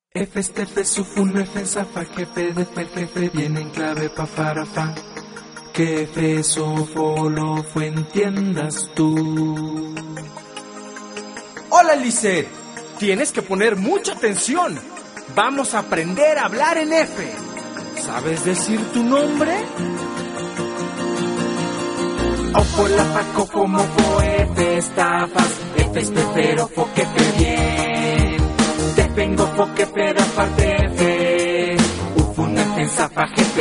F este F sufun F zafa jefe de fer jefe viene en clave pa farafa. Que F sofo lo fue entiendas tú. Hola Lisette, tienes que poner mucha atención. Vamos a aprender a hablar en F. ¿Sabes decir tu nombre? Ofo la faco como fo F estafas. F es pero fo que fe bien. Te vengo fo que pero aparte F. Ufun F zafa jefe.